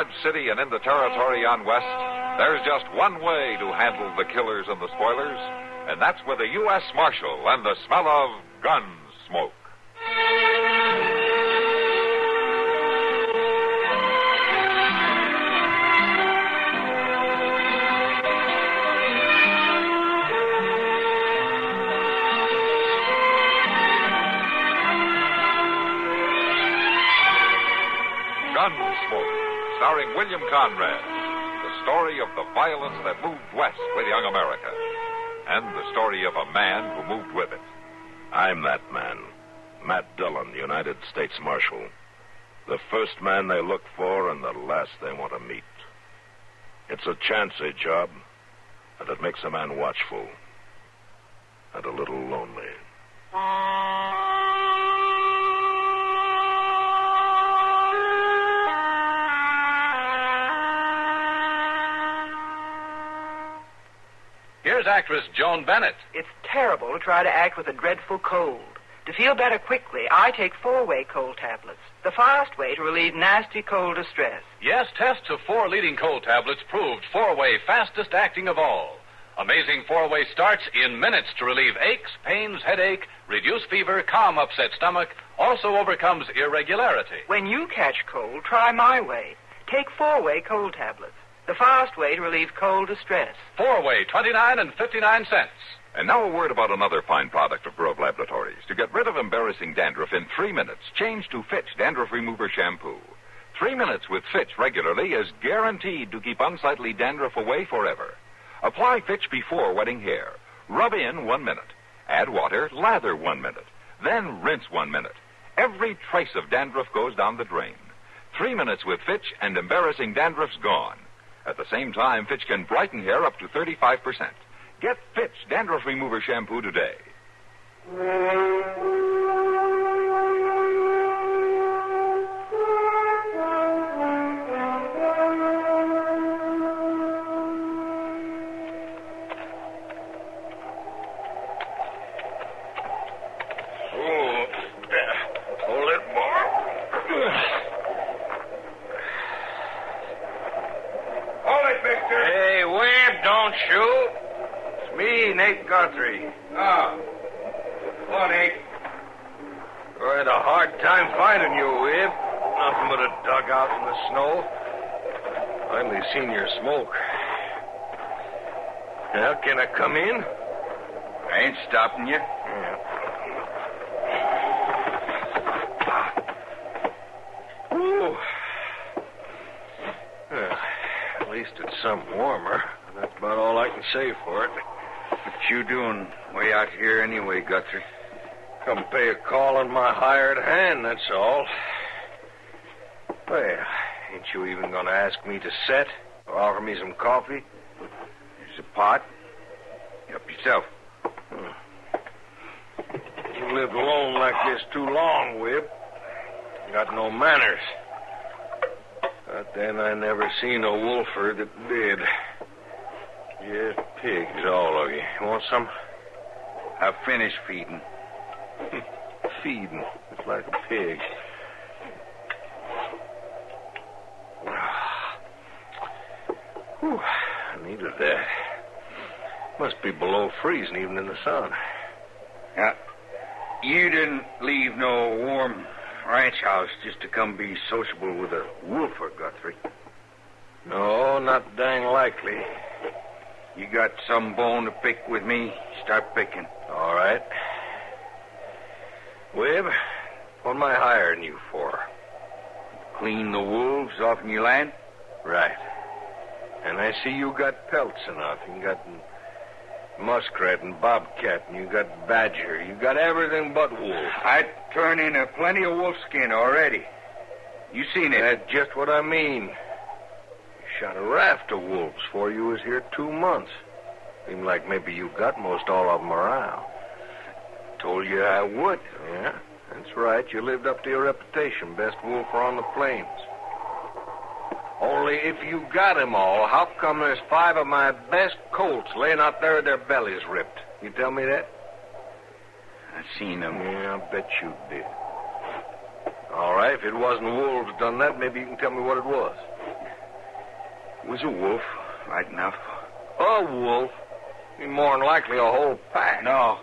Dodge City and in the territory on west, there's just one way to handle the killers and the spoilers, and that's with a U.S. Marshal and the smell of gun smoke. Gunsmoke, starring William Conrad. The story of the violence that moved west with young America. And the story of a man who moved with it. I'm that man. Matt Dillon, United States Marshal. The first man they look for and the last they want to meet. It's a chancy job, and it makes a man watchful. And a little lonely. Here's actress Joan Bennett. It's terrible to try to act with a dreadful cold. To feel better quickly, I take 4-way cold tablets. The fast way to relieve nasty cold distress. Yes, tests of 4 leading cold tablets proved 4-way fastest acting of all. Amazing 4-way starts in minutes to relieve aches, pains, headache, reduce fever, calm upset stomach, also overcomes irregularity. When you catch cold, try my way. Take 4-way cold tablets. The fast way to relieve cold distress. 4-way, 29 and 59 cents. And now a word about another fine product of Grove Laboratories. To get rid of embarrassing dandruff in 3 minutes, change to Fitch Dandruff Remover Shampoo. 3 minutes with Fitch regularly is guaranteed to keep unsightly dandruff away forever. Apply Fitch before wetting hair. Rub in 1 minute. Add water, lather 1 minute. Then rinse 1 minute. Every trace of dandruff goes down the drain. 3 minutes with Fitch and embarrassing dandruff's gone. At the same time, Fitch can brighten hair up to 35%. Get Fitch Dandruff Remover Shampoo today. Nate Guthrie. Oh. Hello, Nate. I had a hard time finding you, Wib. Nothing but a dugout in the snow. Finally seen your smoke. Now, can I come in? I ain't stopping you. Yeah. Ooh. Well, at least it's some warmer. That's about all I can say for it. What you doing way out here anyway, Guthrie? Come pay a call on my hired hand, that's all. Well, ain't you even going to ask me to set or offer me some coffee? There's a pot. Help yourself. You lived alone like this too long, Wib. Got no manners. But then I never seen a wolfer that did. Just pigs, all of you. Want some? I've finished feeding. Feeding. It's like a pig. Whew, I needed that. Must be below freezing even in the sun. Now, you didn't leave no warm ranch house just to come be sociable with a wolfer, Guthrie. No, not dang likely. You got some bone to pick with me? Start picking. All right. Wib, what am I hiring you for? Clean the wolves off in your land? Right. And I see you got pelts enough. You got muskrat and bobcat, and you got badger. You got everything but wolf. I turned in plenty of wolf skin already. You seen it. That's just what I mean. Shot a raft of wolves before you was here 2 months. Seemed like maybe you got most all of them around. Told you I would. Yeah, that's right. You lived up to your reputation. Best wolfer on the plains. Only if you got them all, how come there's 5 of my best colts laying out there with their bellies ripped? You tell me that? I seen them. Yeah, I bet you did. All right, if it wasn't wolves done that, maybe you can tell me what it was. It was a wolf, right enough. A wolf? Be more than likely a whole pack. No,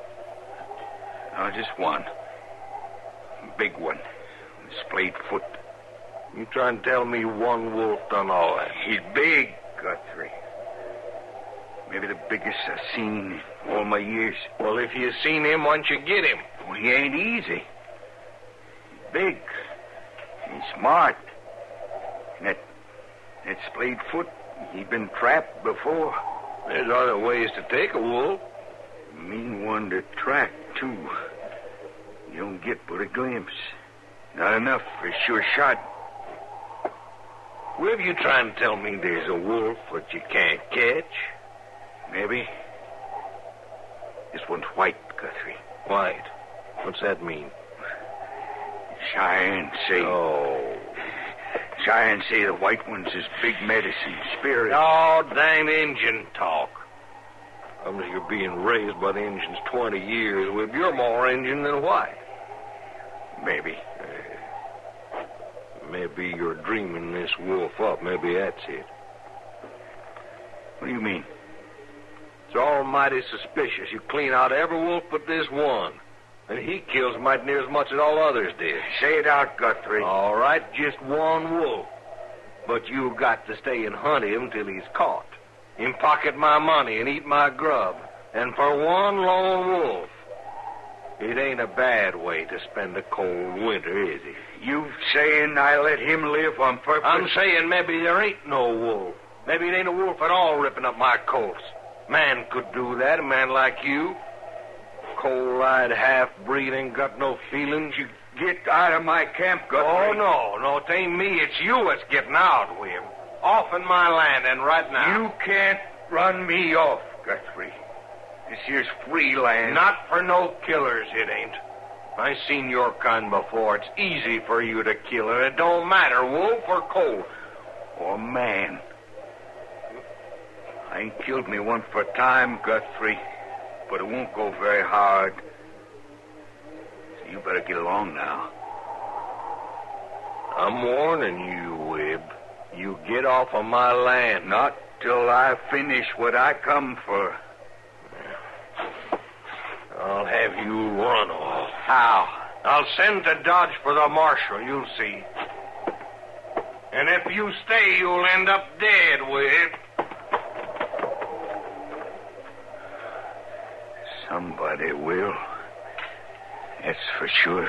just one. Big one. Splayed foot. You trying to tell me one wolf done all that? He's big, Guthrie. Maybe the biggest I've seen in all my years. Well, if you seen him, why don't you get him? Well, he ain't easy. He's big. He's smart. And that splayed foot, he been trapped before. There's other ways to take a wolf. Mean one to track, too. You don't get but a glimpse. Not enough for a sure shot. Where you trying to tell me there's a wolf that you can't catch? Maybe. This one's white, Guthrie. White? What's that mean? Cheyenne say. Oh. Cheyenne say the white one's his big medicine spirit. Oh, dang Injun talk. You're being raised by the Injuns 20 years. Well, you're more Injun than white. Maybe. Maybe you're dreaming this wolf up. Maybe that's it. What do you mean? It's almighty suspicious. You clean out every wolf but this one. And he kills mighty near as much as all others did. Say it out, Guthrie. All right, just one wolf. But you got to stay and hunt him till he's caught. Him pocket my money and eat my grub. And for one lone wolf, it ain't a bad way to spend a cold winter, is it? You saying I let him live on purpose? I'm saying maybe there ain't no wolf. Maybe it ain't a wolf at all ripping up my coats. Man could do that, a man like you. Cold-eyed half-breed ain't got no feelings. You get out of my camp, Guthrie. Oh, no, it ain't me. It's you that's getting out, William. Off in my land, and right now. You can't run me off, Guthrie. This here's free land. Not for no killers, it ain't. I seen your kind before. It's easy for you to kill, and it don't matter, wolf or cold. Or man. I ain't killed me one for time, Guthrie, but it won't go very hard. So you better get along now. I'm warning you, Wib. You get off of my land. Not till I finish what I come for. I'll have you run off. How? I'll send to Dodge for the marshal, you'll see. And if you stay, you'll end up dead, Wib. Somebody will. That's for sure.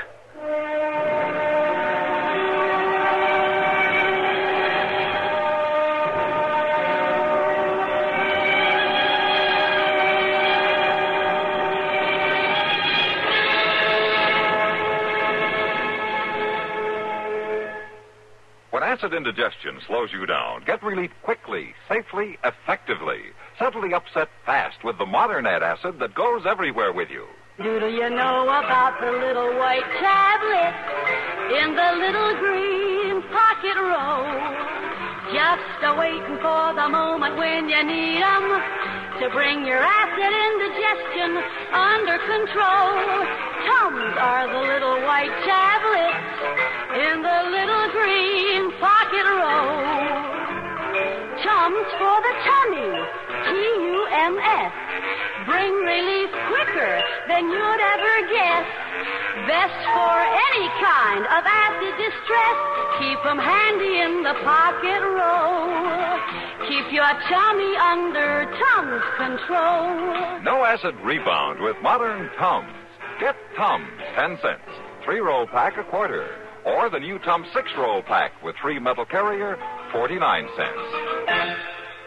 When acid indigestion slows you down, get relief quickly, safely, effectively. Subtly upset fast with the modern antacid that goes everywhere with you. Do you know about the little white tablet in the little green pocket roll? Just a-waiting for the moment when you need 'em to bring your acid indigestion under control. Tums are the little white tablets in the little green pocket roll. Tums for the tummy, Tums. Bring relief quicker than you'd ever guess. Best for any kind of acid distress. Keep 'em handy in the pocket roll. Keep your tummy under Tums control. No acid rebound with modern Tums. Get Tums, 10 cents. 3-roll pack, a quarter. Or the new Tums 6-roll pack with 3 metal carrier, 49 cents.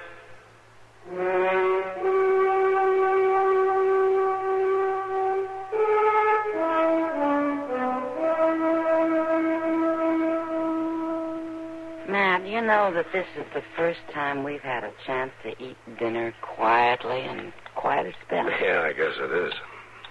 Matt, you know that this is the first time we've had a chance to eat dinner quietly and quite a spell. Yeah, I guess it is.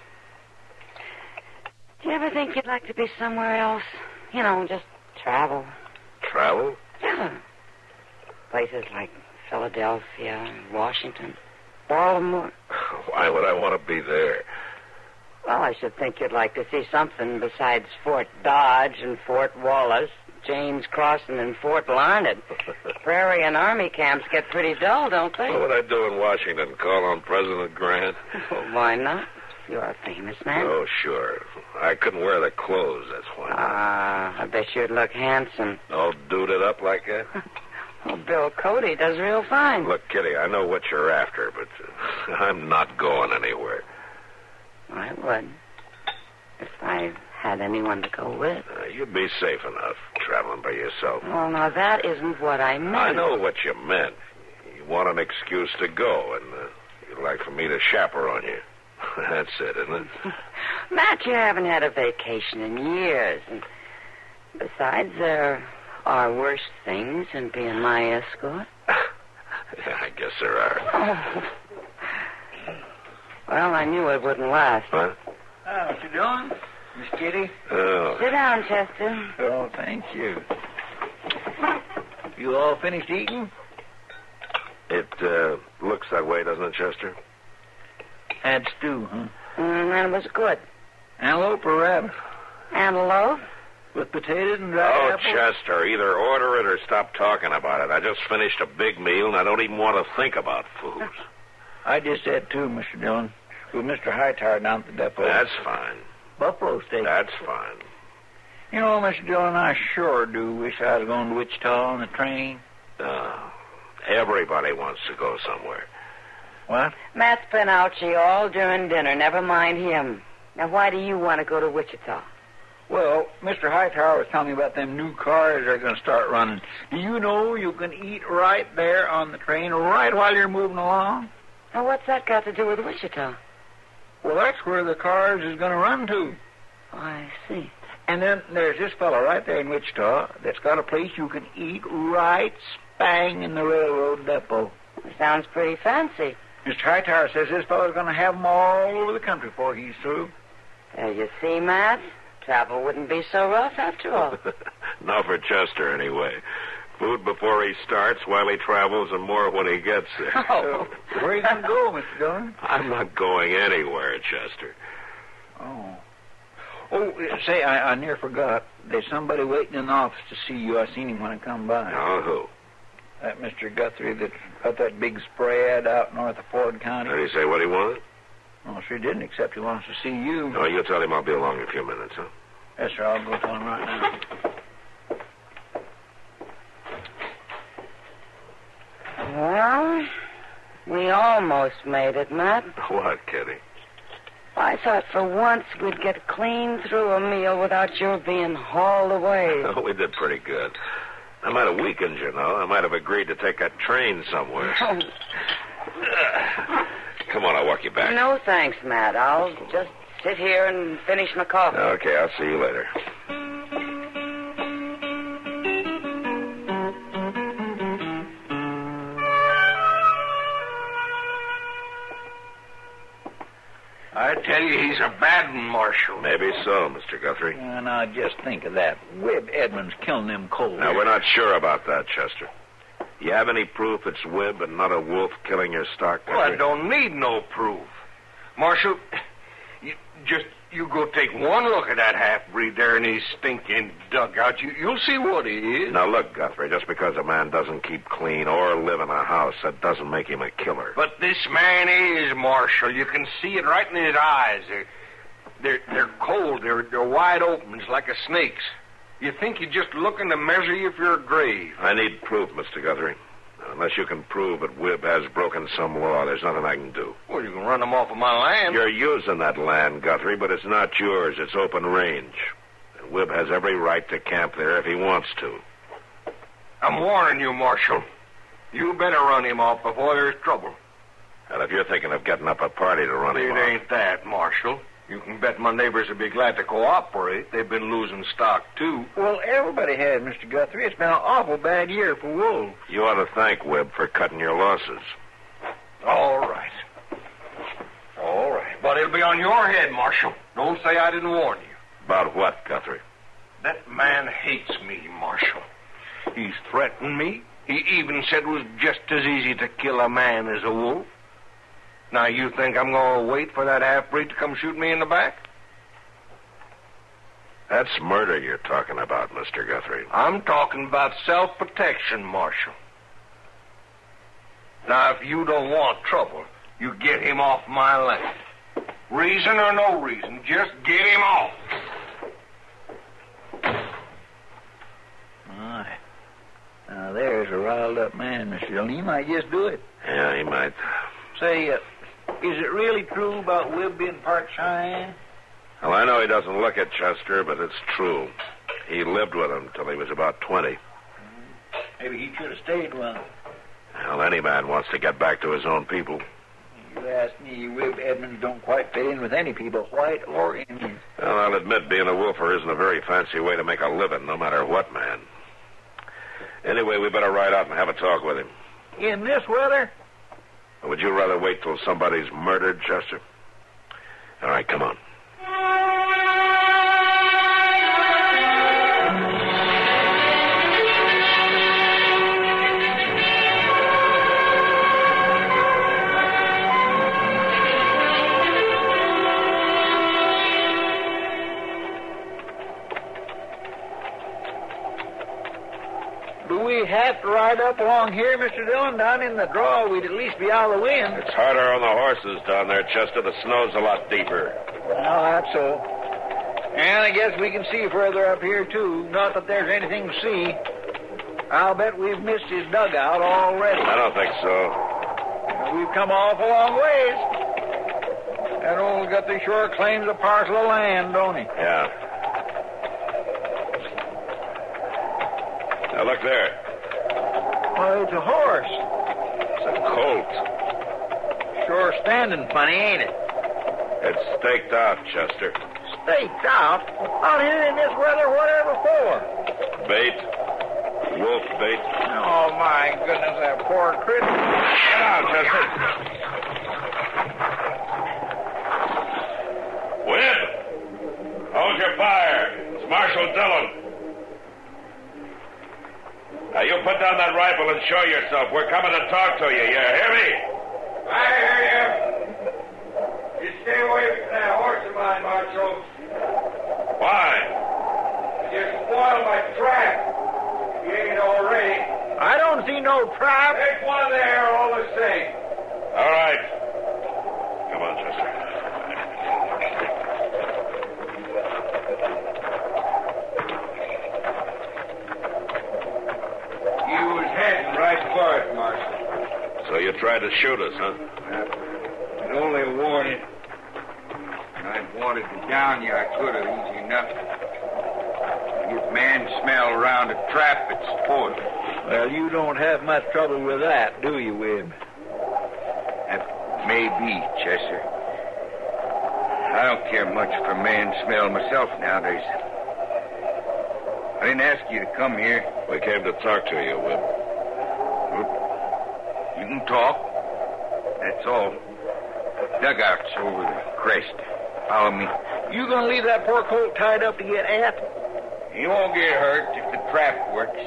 Do you ever think you'd like to be somewhere else? You know, just travel. Travel? Yeah. Places like Philadelphia, Washington, Baltimore. Why would I want to be there? Well, I should think you'd like to see something besides Fort Dodge and Fort Wallace. James Crossing and Fort Larned. Prairie and Army camps get pretty dull, don't they? What would I do in Washington? Call on President Grant? Well, why not? You're a famous man. Oh, sure. I couldn't wear the clothes, that's why. I bet you'd look handsome. All duded up like that? Well, Bill Cody does real fine. Look, Kitty, I know what you're after, but I'm not going anywhere. I would. If I had anyone to go with. You'd be safe enough traveling by yourself. Well, now, that isn't what I meant. I know what you meant. You want an excuse to go, and you'd like for me to chaperone you. That's it, isn't it? Matt, you haven't had a vacation in years. And besides, there are worse things than being my escort. Yeah, I guess there are. Oh. Well, I knew it wouldn't last. Huh? What you doing, Miss Kitty? Oh. Sit down, Chester. Oh, thank you. You all finished eating? It looks that way, doesn't it, Chester? Had stew, huh? And it was good. Antelope or rabbit? Antelope? With potatoes and dried Oh, apples? Chester, either order it or stop talking about it. I just finished a big meal, and I don't even want to think about food. I just had two, Mr. Dillon. With Mr. Hightower down at the depot. That's fine. Buffalo steak. That's fine. You know, Mr. Dillon, I sure do wish I was going to Wichita on the train. Everybody wants to go somewhere. What? Matt's been out all during dinner. Never mind him. Now, why do you want to go to Wichita? Well, Mr. Hightower was telling me about them new cars they're going to start running. Do you know you can eat right there on the train, right while you're moving along? Now, what's that got to do with Wichita? Well, that's where the cars is going to run to. Oh, I see. And then there's this fellow right there in Wichita that's got a place you can eat right spang in the railroad depot. Sounds pretty fancy. Mr. Hightower says this fellow's going to have them all over the country before he's through. There you see, Matt. Travel wouldn't be so rough after all. Not for Chester, anyway. Food before he starts, while he travels, and more when he gets there. Oh. Where are you going to go, Mr. Dillon? I'm not going anywhere, Chester. Oh. Oh, say, I near forgot. There's somebody waiting in the office to see you. I seen him when I come by. Oh, who? That Mr. Guthrie that got that big spray ad out north of Ford County. Did he say what he wanted? Oh, sure didn't, except he wants to see you. No, you tell him I'll be along in a few minutes, huh? Yes, sir. I'll go tell him right now. Well, we almost made it, Matt. What, Kitty? I thought for once we'd get clean through a meal without your being hauled away. Oh, we did pretty good. I might have weakened, you know. I might have agreed to take a train somewhere. Oh. Come on, I'll walk you back. No, thanks, Matt. I'll just sit here and finish my coffee. Okay, I'll see you later. I tell you, he's a bad one, Marshal. Maybe so, Mr. Guthrie. Now, just think of that. Webb Edmonds killing them cold. Now, we're not sure about that, Chester. You have any proof it's Webb and not a wolf killing your stock? Well, I don't need no proof. Marshal, you go take one look at that half-breed there in his stinking dugout. You'll see what he is. Now, look, Guthrie, just because a man doesn't keep clean or live in a house, that doesn't make him a killer. But this man is, Marshal. You can see it right in his eyes. They're cold. They're wide open. It's like a snake's. You think you're just looking to measure you for your grave. I need proof, Mr. Guthrie. Unless you can prove that Webb has broken some law, there's nothing I can do. Well, you can run him off of my land. You're using that land, Guthrie, but it's not yours. It's open range. And Webb has every right to camp there if he wants to. I'm warning you, Marshal. You better run him off before there's trouble. And if you're thinking of getting up a party to run him It off... ain't that, Marshal. You can bet my neighbors will be glad to cooperate. They've been losing stock, too. Well, everybody has, Mr. Guthrie. It's been an awful bad year for wolves. You ought to thank Webb for cutting your losses. All right. All right. But it'll be on your head, Marshal. Don't say I didn't warn you. About what, Guthrie? That man hates me, Marshal. He's threatened me. He even said it was just as easy to kill a man as a wolf. Now, you think I'm going to wait for that half-breed to come shoot me in the back? That's murder you're talking about, Mr. Guthrie. I'm talking about self-protection, Marshal. Now, if you don't want trouble, you get him off my land. Reason or no reason, just get him off. My. Now, there's a riled-up man, Mr. Dillon. He might just do it. Yeah, he might. Say, is it really true about Webb being part Cheyenne? Well, I know he doesn't look it, Chester, but it's true. He lived with him till he was about 20. Maybe he should have stayed with him. Well, any man wants to get back to his own people. You ask me, Webb Edmonds don't quite fit in with any people, white or Indian. Well, I'll admit being a wolfer isn't a very fancy way to make a living, no matter what, man. Anyway, we better ride out and have a talk with him. In this weather? Or would you rather wait till somebody's murdered, Chester? All right, come on. Do we have to ride up along here, Mr. Dillon? Down in the draw, we'd at least be out of the wind. It's harder on the horses down there, Chester. The snow's a lot deeper. Well, that's so. And I guess we can see further up here, too. Not that there's anything to see. I'll bet we've missed his dugout already. I don't think so. We've come awful long ways. That old Guthrie sure claims a parcel of land, don't he? Yeah. Now, look there. Well, it's a horse. It's a colt. Sure standing funny, ain't it? It's staked out, Chester. Staked out? Out here in this weather, whatever for? Bait. Wolf bait. Oh, my goodness, that poor critter. Get out, Chester. Webb! Hold your fire. It's Marshal Dillon. Now, you put down that rifle and show yourself. We're coming to talk to you. You hear me? I hear you. You stay away from that horse of mine, Marshal. Why? You spoiled my trap. You ain't already. I don't see no trap. There's one there all the same. All right. Come on, Chester. You was heading right for it, Marshal. So you tried to shoot us, huh? I'd only warning. I'd wanted to down you, I could have, easy enough. If man smell around a trap, it's spoiled. Well, you don't have much trouble with that, do you, Webb? That may be, Chester. I don't care much for man smell myself nowadays. I didn't ask you to come here. We came to talk to you, Webb. You can talk. That's all. Dugout's over the crest. Follow me. You gonna leave that poor colt tied up to get at? He won't get hurt if the trap works.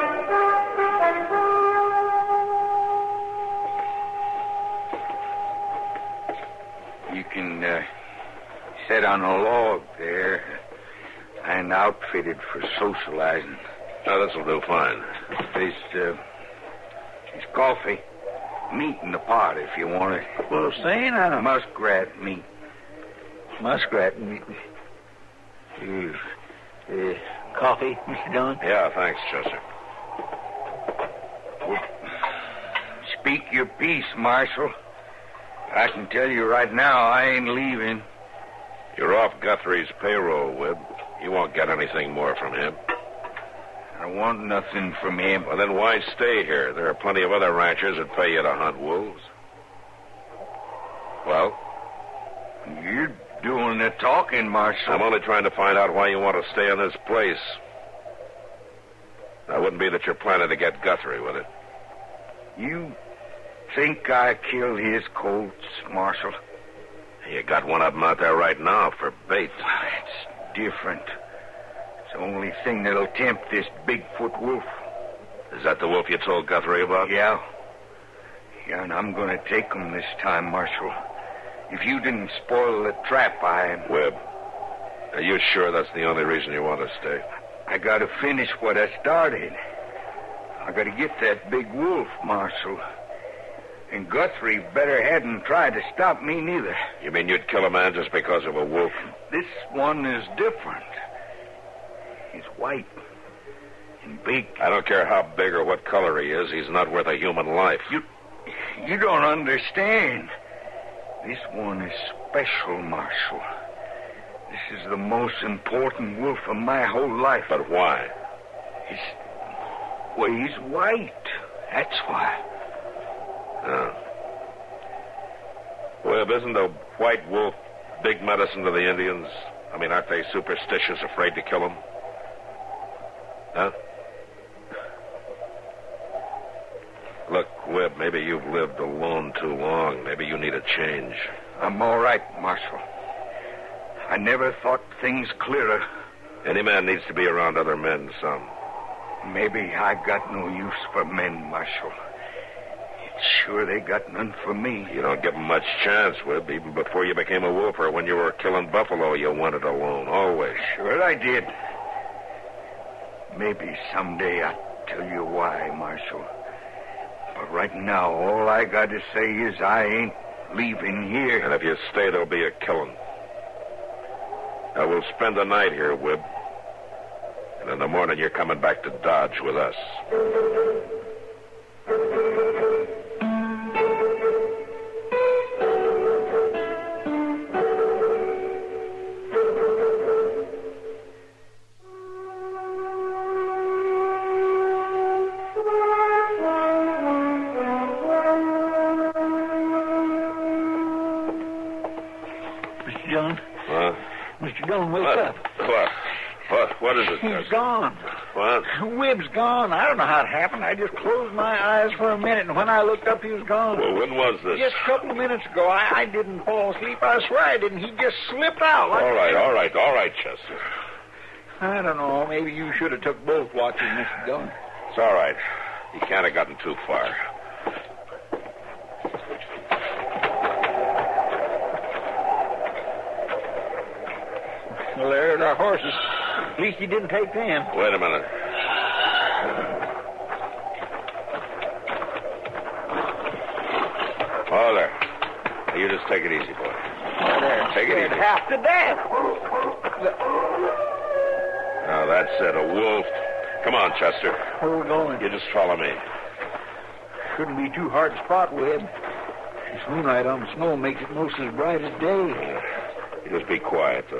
You can sit on a log there and outfitted for socializing. Now, this'll do fine. There's coffee. Meat in the pot if you want it. Well, say now. Muskrat meat. Muskrat meat. Coffee, Mr. Dillon? Yeah, thanks, Chester. Well, speak your piece, Marshal. I can tell you right now, I ain't leaving. You're off Guthrie's payroll, Webb. You won't get anything more from him. I want nothing from him. Well, then why stay here? There are plenty of other ranchers that pay you to hunt wolves. Well? You're doing the talking, Marshal. I'm only trying to find out why you want to stay in this place. That wouldn't be that you're planning to get Guthrie, would it? You think I killed his colts, Marshal? You got one of them out there right now for bait. It's different. It's the only thing that'll tempt this Bigfoot wolf. Is that the wolf you told Guthrie about? Yeah. Yeah, and I'm going to take him this time, Marshal. If you didn't spoil the trap, Webb, Are you sure that's the only reason you want to stay? I got to finish what I started. I got to get that big wolf, Marshal. And Guthrie better hadn't tried to stop me neither. You mean you'd kill a man just because of a wolf? This one is different. He's white and big. I don't care how big or what color he is. He's not worth a human life. You don't understand. This one is special, Marshal. This is the most important wolf of my whole life. But why? He's white. That's why. Webb, isn't the white wolf big medicine to the Indians? I mean, aren't they superstitious, afraid to kill him? Huh? Look, Webb, maybe you've lived alone too long. Maybe you need a change. I'm all right, Marshal. I never thought things clearer. Any man needs to be around other men some. Maybe I've got no use for men, Marshal. Sure, they got none for me. You don't give them much chance, Webb. Even before you became a wolf or when you were killing buffalo, you wanted alone, always. Sure I did. Maybe someday I'll tell you why, Marshal. But right now, all I got to say is I ain't leaving here. And if you stay, there'll be a killing. I will spend the night here, Webb. And in the morning, you're coming back to Dodge with us. Mr. Dillon, wake up. What is it? He's gone. What? Webb's gone. I don't know how it happened. I just closed my eyes for a minute, and when I looked up, he was gone. Well, when was this? Just a couple of minutes ago. I didn't fall asleep. I swear I didn't. He just slipped out. All right, Chester. I don't know. Maybe you should have took both watches, Mr. Dillon. It's all right. He can't have gotten too far. Well, there's our horses. At least he didn't take them. Wait a minute. Oh, there. You just take it easy, boy. Oh, there. Take it easy. Half to death. Now, that's it. A wolf. Come on, Chester. Where are we going? You just follow me. Shouldn't be too hard to spot, Webb. This moonlight on the snow makes it most as bright as day. You just be quiet, though.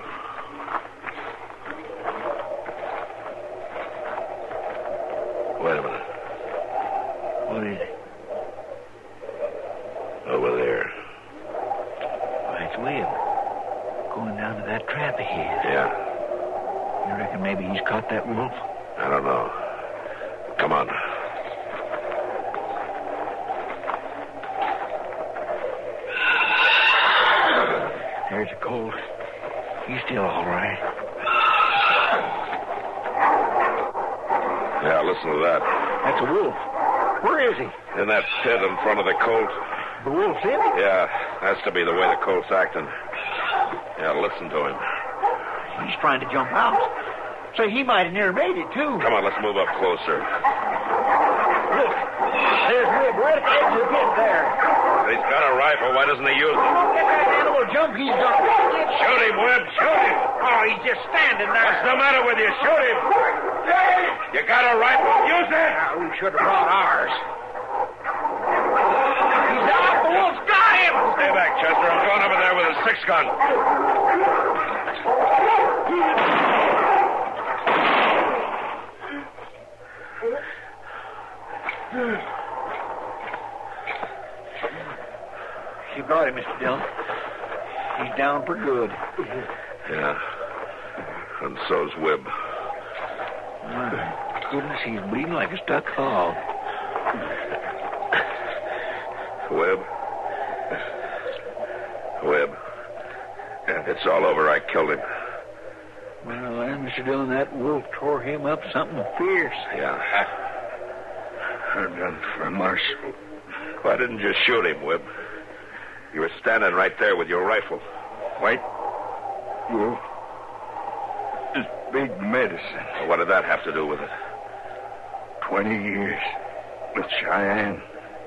Wait a minute. What is it? Over there. Why, it's Webb. Going down to that trap of his. Yeah. You reckon maybe he's caught that wolf? I don't know. Come on. There's a colt. He's still all right. Yeah, listen to that. That's a wolf. Where is he? In that pit in front of the colt. The wolf's in it? Yeah, has to be the way the colt's acting. Yeah, listen to him. He's trying to jump out. So he might have near made it, too. Come on, let's move up closer. Look, there's Webb right at the edge of the pit there. He's got a rifle. Why doesn't he use it? Look at that animal jump he's done. Shoot him, Webb. Shoot him. Oh, he's just standing there. What's the matter with you? Shoot him. You got a rifle. Use it. We should have brought ours. He's out. The wolf's got him. Stay back, Chester. I'm going over there with a 6-gun. You got him, Mr. Dillon. He's down for good. Yeah. And so's Webb. My goodness, he's bleeding like a stuck hog. Webb. It's all over. I killed him. Well, then, Mr. Dillon, that wolf tore him up something fierce. Yeah. I'm done for Marshal. Why didn't you shoot him, Webb? You were standing right there with your rifle. White wolf. big medicine. Well, what did that have to do with it? 20 years with Cheyenne.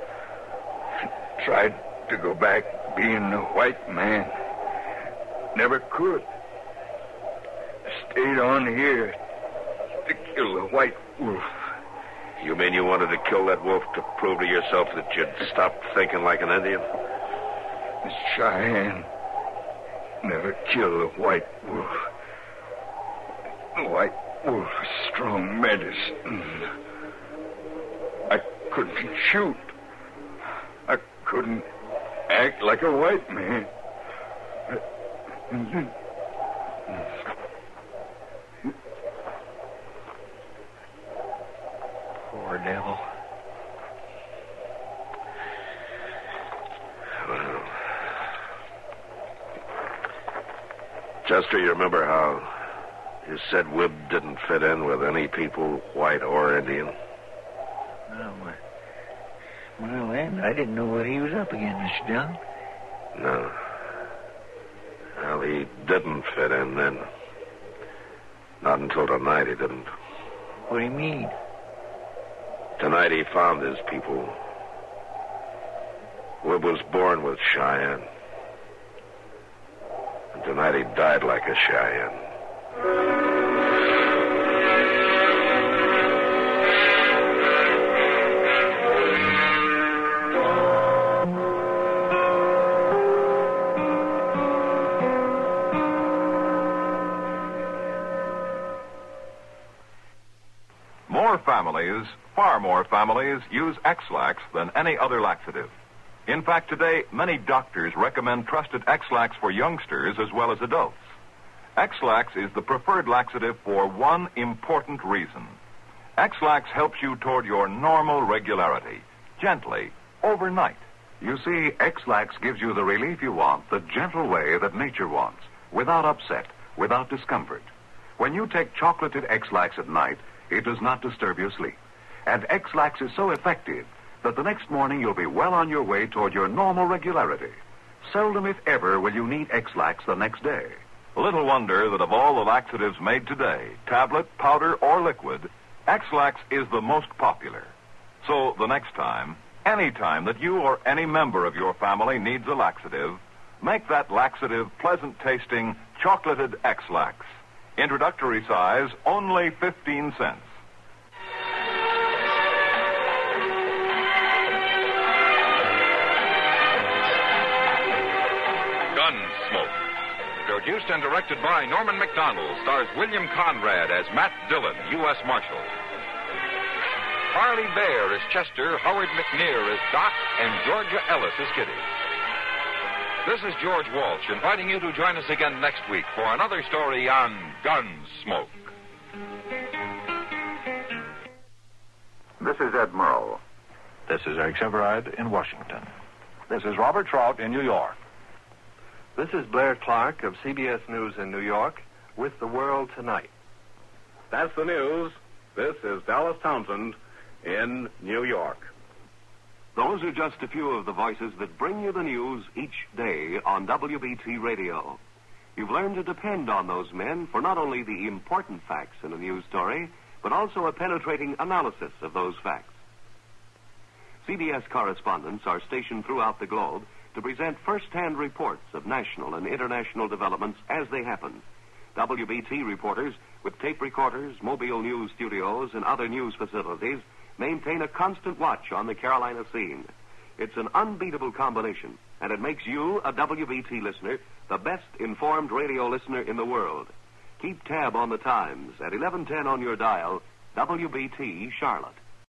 Tried to go back being a white man. Never could. Stayed on here to kill the white wolf. You mean you wanted to kill that wolf to prove to yourself that you'd stopped thinking like an Indian? Miss Cheyenne never killed a white wolf. The white wolf is strong medicine. I couldn't shoot. I couldn't act like a white man. Poor devil. Well, Chester, you remember how you said Wibb didn't fit in with any people, white or Indian? Well, then, I didn't know what he was up against, Mr. Dillon. No. Well, he didn't fit in then. Not until tonight he didn't. What do you mean? Tonight he found his people. Wibb was born with Cheyenne. And tonight he died like a Cheyenne. Far more families use X-Lax than any other laxative. In fact, today, many doctors recommend trusted X-Lax for youngsters as well as adults. X-Lax is the preferred laxative for one important reason. X-Lax helps you toward your normal regularity, gently, overnight. You see, X-Lax gives you the relief you want, the gentle way that nature wants, without upset, without discomfort. When you take chocolated X-Lax at night, it does not disturb your sleep. And X-Lax is so effective that the next morning you'll be well on your way toward your normal regularity. Seldom, if ever, will you need X-Lax the next day. Little wonder that of all the laxatives made today, tablet, powder, or liquid, X-Lax is the most popular. So the next time, any time that you or any member of your family needs a laxative, make that laxative pleasant-tasting chocolated X-Lax. Introductory size, only 15 cents. Gunsmoke. Produced and directed by Norman Macdonald, stars William Conrad as Matt Dillon, U.S. Marshal. Harley Bear as Chester, Howard McNear as Doc, and Georgia Ellis as Kitty. This is George Walsh inviting you to join us again next week for another story on Gunsmoke. This is Ed Murrow. This is Eric Severide in Washington. This is Robert Trout in New York. This is Blair Clark of CBS News in New York with The World Tonight. That's the news. This is Dallas Townsend in New York. Those are just a few of the voices that bring you the news each day on WBT Radio. You've learned to depend on those men for not only the important facts in a news story, but also a penetrating analysis of those facts. CBS correspondents are stationed throughout the globe to present first-hand reports of national and international developments as they happen. WBT reporters with tape recorders, mobile news studios, and other news facilities maintain a constant watch on the Carolina scene. It's an unbeatable combination, and it makes you, a WBT listener, the best informed radio listener in the world. Keep tab on the times at 1110 on your dial, WBT Charlotte.